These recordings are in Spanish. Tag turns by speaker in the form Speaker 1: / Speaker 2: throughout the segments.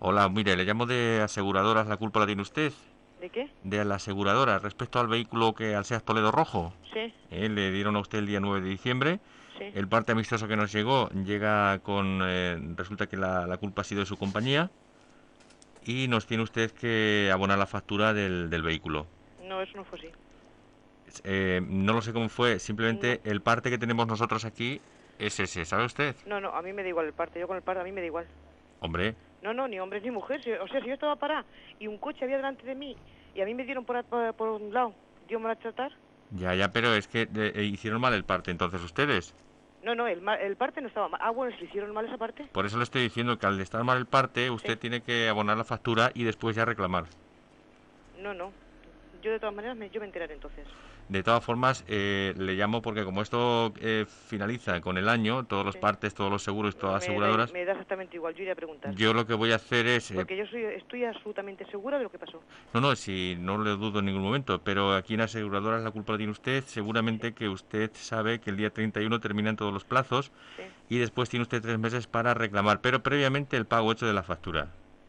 Speaker 1: Hola, mire, le llamo de aseguradoras, ¿la culpa la tiene usted?
Speaker 2: ¿De qué?
Speaker 1: De la aseguradora, respecto al vehículo al Seat Toledo rojo.
Speaker 2: Sí,
Speaker 1: Le dieron a usted el día 9 de diciembre.
Speaker 2: sí.
Speaker 1: El parte amistoso que nos llegó llega con... resulta que la culpa ha sido de su compañía y nos tiene usted que abonar la factura del vehículo.
Speaker 2: No, eso no fue así.
Speaker 1: No lo sé cómo fue,
Speaker 2: No,
Speaker 1: simplemente el parte que tenemos nosotros aquí es ese, ¿sabe usted?
Speaker 2: no, a mí me da igual el parte. Yo con el parte a mí me da igual.
Speaker 1: Hombre,
Speaker 2: No, ni hombres ni mujeres. O sea, si yo estaba parada y un coche había delante de mí y a mí me dieron por un lado, ¿dio mal a tratar?
Speaker 1: ya, pero es que hicieron mal el parte entonces ustedes.
Speaker 2: No, el parte no estaba mal. Ah, bueno, si le hicieron mal esa parte.
Speaker 1: Por eso le estoy diciendo que al estar mal el parte, usted
Speaker 2: Sí.
Speaker 1: tiene que abonar la factura y después ya reclamar.
Speaker 2: No. Yo de todas maneras yo me enteraré entonces.
Speaker 1: De todas formas, le llamo porque como esto finaliza con el año, todos los
Speaker 2: Sí.
Speaker 1: partes, todos los seguros, todas las aseguradoras,
Speaker 2: Me da exactamente igual. Yo iré a preguntar.
Speaker 1: yo lo que voy a hacer es...
Speaker 2: Porque estoy absolutamente segura de lo que pasó.
Speaker 1: no, si no le dudo en ningún momento, pero aquí en aseguradoras la culpa la tiene usted,
Speaker 2: Sí,
Speaker 1: seguramente que usted sabe que el día 31 terminan todos los plazos
Speaker 2: sí.
Speaker 1: y después tiene usted 3 meses para reclamar, pero previamente el pago hecho de la factura.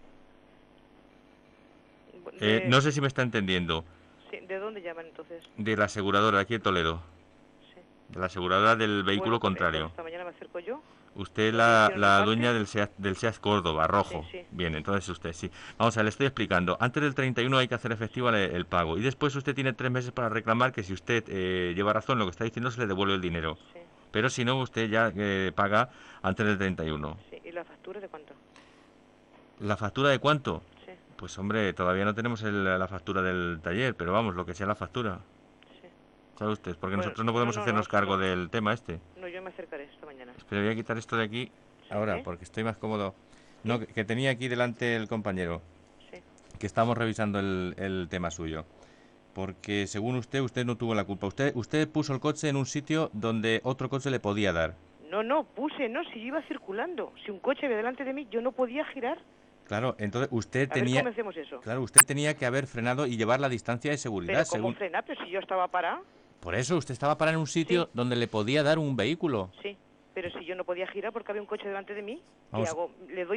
Speaker 2: De,
Speaker 1: No sé si me está entendiendo,
Speaker 2: sí, ¿de dónde llaman entonces?
Speaker 1: de la aseguradora aquí en Toledo,
Speaker 2: Sí.
Speaker 1: de la aseguradora del
Speaker 2: Bueno,
Speaker 1: vehículo
Speaker 2: pues
Speaker 1: contrario.
Speaker 2: esta mañana me acerco yo,
Speaker 1: Usted
Speaker 2: porque me hicieron el
Speaker 1: la dueña
Speaker 2: parte.
Speaker 1: del Seat Córdoba,
Speaker 2: Sí,
Speaker 1: rojo.
Speaker 2: sí,
Speaker 1: Bien, entonces usted sí. Vamos a ver, le estoy explicando. Antes del 31 hay que hacer efectivo el pago. Y después usted tiene 3 meses para reclamar que si usted lleva razón lo que está diciendo se le devuelve el dinero.
Speaker 2: sí,
Speaker 1: Pero si no, usted ya paga antes del 31.
Speaker 2: sí. ¿Y la factura de cuánto?
Speaker 1: ¿La factura de cuánto?
Speaker 2: Sí,
Speaker 1: Pues hombre, todavía no tenemos la factura del taller, pero vamos, lo que sea la factura.
Speaker 2: sí.
Speaker 1: ¿Sabe usted? Porque
Speaker 2: Bueno,
Speaker 1: nosotros no podemos hacernos cargo del tema este.
Speaker 2: no, yo me acercaré esta mañana.
Speaker 1: Espera, voy a quitar esto de aquí
Speaker 2: Sí,
Speaker 1: ahora,
Speaker 2: ¿eh?
Speaker 1: porque estoy más cómodo. No,
Speaker 2: ¿Qué?
Speaker 1: que tenía aquí delante el compañero,
Speaker 2: Sí.
Speaker 1: que estamos revisando el tema suyo. Porque según usted no tuvo la culpa. Usted puso el coche en un sitio donde otro coche le podía dar.
Speaker 2: No, si yo iba circulando. Si un coche había delante de mí, yo no podía girar.
Speaker 1: Claro, entonces usted
Speaker 2: A ver
Speaker 1: tenía,
Speaker 2: cómo hacemos eso.
Speaker 1: claro, usted tenía que haber frenado y llevar la distancia de seguridad,
Speaker 2: Pero ¿cómo
Speaker 1: según.
Speaker 2: frenar? Pero si yo estaba parada.
Speaker 1: Por eso usted estaba parado en un
Speaker 2: Sí,
Speaker 1: sitio donde le podía dar un vehículo.
Speaker 2: sí. Pero si yo no podía girar porque había un coche delante de mí, ¿qué
Speaker 1: Vamos,
Speaker 2: hago?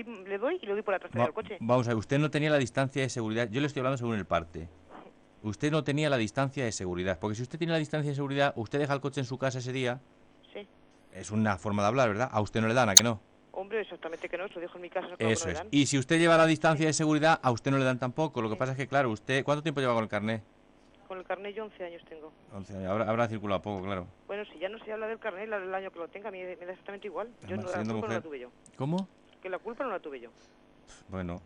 Speaker 2: Le doy por atrás al coche.
Speaker 1: vamos a ver, usted no tenía la distancia de seguridad. Yo le estoy hablando según el parte. Usted no tenía la distancia de seguridad. Porque si usted tiene la distancia de seguridad, usted deja el coche en su casa ese día.
Speaker 2: Sí.
Speaker 1: Es una forma de hablar, ¿verdad? A usted no le dan, ¿a que no?
Speaker 2: Hombre, exactamente que no. Eso dijo en mi casa, claro que no
Speaker 1: Eso
Speaker 2: le
Speaker 1: es.
Speaker 2: dan.
Speaker 1: Y si usted lleva la distancia
Speaker 2: Sí,
Speaker 1: de seguridad, a usted no le dan tampoco. Lo que
Speaker 2: sí.
Speaker 1: pasa es que, claro, usted... ¿Cuánto tiempo lleva con el carnet?
Speaker 2: Con el carnet yo 11 años tengo.
Speaker 1: 11 años. Habrá circulado poco, claro.
Speaker 2: Bueno, si ya no se habla del carnet, el año que lo tenga, me da exactamente igual.
Speaker 1: Además,
Speaker 2: La
Speaker 1: siendo
Speaker 2: culpa no la
Speaker 1: mujer...
Speaker 2: tuve yo.
Speaker 1: ¿Cómo?
Speaker 2: Que la culpa no la tuve yo.
Speaker 1: Bueno,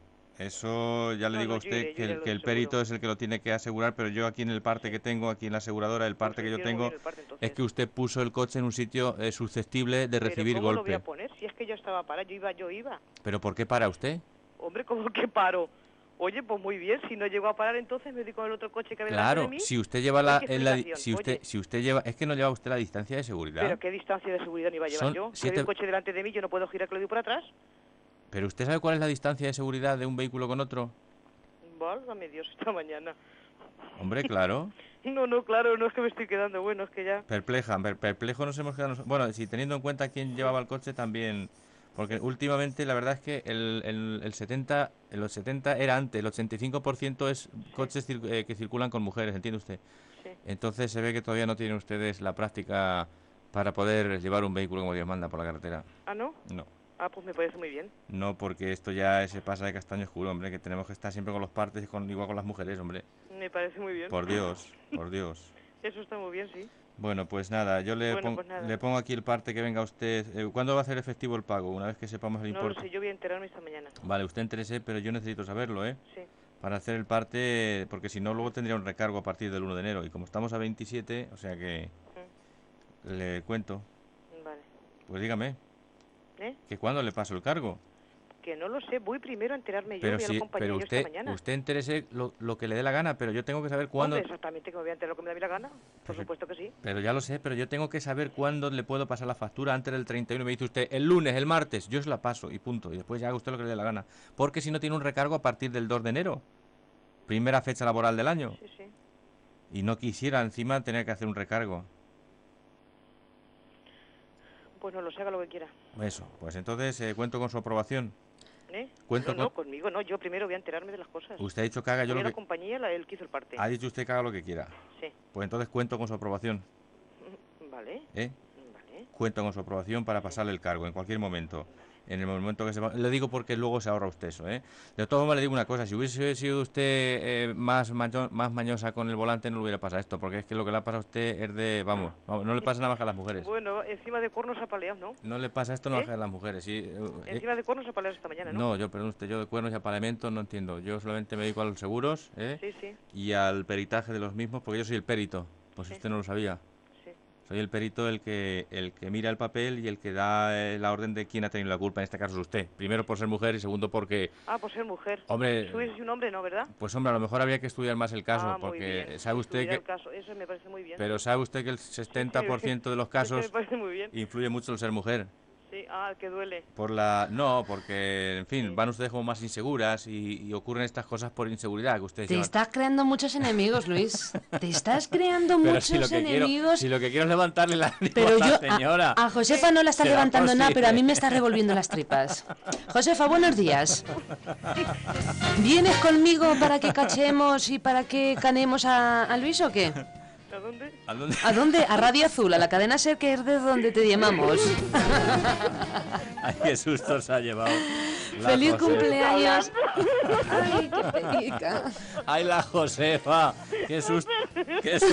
Speaker 1: eso ya le
Speaker 2: No,
Speaker 1: digo a usted
Speaker 2: yo iré a lo
Speaker 1: que
Speaker 2: del
Speaker 1: el
Speaker 2: seguro.
Speaker 1: perito es el que lo tiene que asegurar, pero yo aquí en el parte
Speaker 2: Sí.
Speaker 1: que tengo, aquí en la aseguradora, el
Speaker 2: Pues
Speaker 1: parte
Speaker 2: lo
Speaker 1: que yo
Speaker 2: hicieron muy bien
Speaker 1: tengo,
Speaker 2: el parte
Speaker 1: es
Speaker 2: entonces.
Speaker 1: que usted puso el coche en un sitio susceptible de
Speaker 2: Pero
Speaker 1: recibir
Speaker 2: ¿cómo lo voy a
Speaker 1: golpe.
Speaker 2: poner? Si es que yo estaba parada, yo iba.
Speaker 1: ¿Pero por qué para usted?
Speaker 2: Hombre, ¿cómo que paro? Oye, pues muy bien, si no llego a parar entonces me di con el otro coche que había delante de
Speaker 1: Claro,
Speaker 2: mí.
Speaker 1: si usted lleva
Speaker 2: Oye, qué explicación.
Speaker 1: si usted lleva, es que no lleva usted la distancia de seguridad.
Speaker 2: Pero ¿qué distancia de seguridad no iba a llevar
Speaker 1: Son
Speaker 2: yo? Si había un
Speaker 1: siete,
Speaker 2: coche delante de mí, yo no puedo girar que lo doy por atrás.
Speaker 1: pero usted sabe cuál es la distancia de seguridad de un vehículo con otro.
Speaker 2: Válgame Dios, esta mañana.
Speaker 1: Hombre, claro.
Speaker 2: Claro, no es que me estoy quedando, bueno, es que ya...
Speaker 1: Perplejo nos hemos quedado. Bueno, si teniendo en cuenta quién
Speaker 2: Sí,
Speaker 1: llevaba el coche también. Porque últimamente la verdad es que el 70, los 70 era antes, el 85% es
Speaker 2: sí,
Speaker 1: coches que circulan con mujeres, ¿entiende usted?
Speaker 2: sí.
Speaker 1: Entonces se ve que todavía no tienen ustedes la práctica para poder llevar un vehículo como Dios manda por la carretera.
Speaker 2: ¿Ah, no?
Speaker 1: No,
Speaker 2: Ah, pues me parece muy bien.
Speaker 1: no porque esto ya se pasa de castaño oscuro, hombre, que tenemos que estar siempre con los partes y igual con las mujeres, hombre.
Speaker 2: Me parece muy bien.
Speaker 1: Por Dios, por Dios.
Speaker 2: Eso está muy bien, sí.
Speaker 1: Bueno, pues nada, yo
Speaker 2: Bueno, pues nada.
Speaker 1: le pongo aquí el parte que venga usted. ¿Cuándo va a ser efectivo el pago? Una vez que sepamos el
Speaker 2: No lo
Speaker 1: importe.
Speaker 2: sé, yo voy a enterarme esta mañana.
Speaker 1: Vale, usted entérese, pero yo necesito saberlo, ¿eh?
Speaker 2: Sí.
Speaker 1: Para hacer el parte, porque si no, luego tendría un recargo a partir del 1 de enero. Y como estamos a 27, o sea que le cuento.
Speaker 2: Vale.
Speaker 1: Pues dígame,
Speaker 2: ¿Eh?
Speaker 1: ¿que cuándo le paso el cargo?
Speaker 2: Que no lo sé, voy primero a enterarme yo, voy a la compañía
Speaker 1: Pero
Speaker 2: yo esta mañana.
Speaker 1: usted entérese lo que le dé la gana, pero yo tengo que saber cuándo.
Speaker 2: Hombre, exactamente que me voy a enterar lo que me da a mí la gana. Por
Speaker 1: Perfecto.
Speaker 2: supuesto que sí.
Speaker 1: Pero ya lo sé, pero yo tengo que saber cuándo le puedo pasar la factura antes del 31. Me dice usted, el lunes, el martes, yo se la paso y punto. Y después ya haga usted lo que le dé la gana. Porque si no tiene un recargo a partir del 2 de enero, primera fecha laboral del año.
Speaker 2: Sí, sí.
Speaker 1: Y no quisiera encima tener que hacer un recargo.
Speaker 2: Pues no lo sé, haga lo que quiera.
Speaker 1: Eso, pues entonces cuento con su aprobación.
Speaker 2: ¿Eh?
Speaker 1: Cuento
Speaker 2: No,
Speaker 1: con...
Speaker 2: conmigo no, yo primero voy a enterarme de las cosas.
Speaker 1: Usted ha dicho que haga yo lo
Speaker 2: La
Speaker 1: que...
Speaker 2: compañía, el que hizo el parte.
Speaker 1: Ha dicho usted que haga lo que quiera.
Speaker 2: Sí.
Speaker 1: Pues entonces cuento con su aprobación.
Speaker 2: Vale.
Speaker 1: ¿Eh?
Speaker 2: Vale.
Speaker 1: Cuento con su aprobación para pasarle el cargo en cualquier momento. En el momento que se va... Le digo porque luego se ahorra usted eso, ¿eh? De todas formas le digo una cosa, si hubiese sido usted más mañosa con el volante no le hubiera pasado esto, porque es que lo que le ha pasado a usted es de... Vamos, no le pasa nada más que a las mujeres.
Speaker 2: Bueno, encima de cuernos ha paleado, ¿no?
Speaker 1: No le pasa esto nada más que a las mujeres, sí.
Speaker 2: Encima de cuernos ha paleado esta mañana, ¿no?
Speaker 1: No, yo, perdón usted, yo de cuernos y apaleamientos no entiendo. Yo solamente me dedico a los seguros, ¿eh?
Speaker 2: Sí, sí.
Speaker 1: Y al peritaje de los mismos, porque yo soy el perito, pues
Speaker 2: Sí.
Speaker 1: usted no lo sabía.
Speaker 2: Sí.
Speaker 1: Soy el perito el que mira el papel y el que da la orden de quién ha tenido la culpa, en este caso es usted. Primero por ser mujer y segundo porque,
Speaker 2: Ah, por ser mujer.
Speaker 1: hombre,
Speaker 2: Tú eres un hombre, ¿no, verdad?
Speaker 1: pues hombre, a lo mejor habría que estudiar más el caso,
Speaker 2: Ah, muy
Speaker 1: porque
Speaker 2: bien.
Speaker 1: sabe usted
Speaker 2: Estudiar
Speaker 1: que...
Speaker 2: el caso, eso me parece muy bien.
Speaker 1: Pero sabe usted que el 70% de los
Speaker 2: Me
Speaker 1: casos
Speaker 2: parece muy bien.
Speaker 1: influye mucho el ser mujer.
Speaker 2: Sí, que duele.
Speaker 1: No, porque, en fin, van ustedes como más inseguras y ocurren estas cosas por inseguridad que ustedes
Speaker 3: Te
Speaker 1: llevan.
Speaker 3: estás creando muchos enemigos, Luis. Te estás creando
Speaker 1: Pero
Speaker 3: muchos
Speaker 1: si lo que
Speaker 3: enemigos.
Speaker 1: si lo que quiero es levantarle la
Speaker 3: Pero
Speaker 1: a
Speaker 3: yo
Speaker 1: la señora.
Speaker 3: a Josefa no la está
Speaker 1: ¿Será
Speaker 3: levantando nada, pero a mí
Speaker 1: posible?
Speaker 3: me está revolviendo las tripas. Josefa, buenos días. ¿Vienes conmigo para que cachemos y para que canemos a Luis o qué?
Speaker 2: ¿A dónde?
Speaker 1: ¿A dónde?
Speaker 3: ¿A dónde? A Radio Azul, a la cadena SER, que es de donde te llamamos.
Speaker 1: Ay, qué susto se ha llevado. la
Speaker 3: ¡Feliz
Speaker 1: Josefa.
Speaker 3: cumpleaños! ¡Ay, qué pelica!
Speaker 1: Ay, la Josefa. Qué susto.